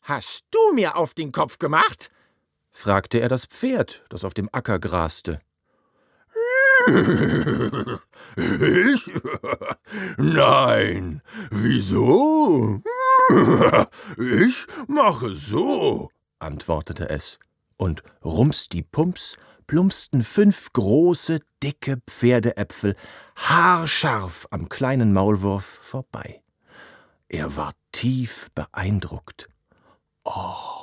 »Hast du mir auf den Kopf gemacht?« fragte er das Pferd, das auf dem Acker graste. »Ich? Nein, wieso? Ich mache so«, antwortete es, und rumsdi-pumps plumpsten 5 große, dicke Pferdeäpfel haarscharf am kleinen Maulwurf vorbei. Er war tief beeindruckt. »Oh«,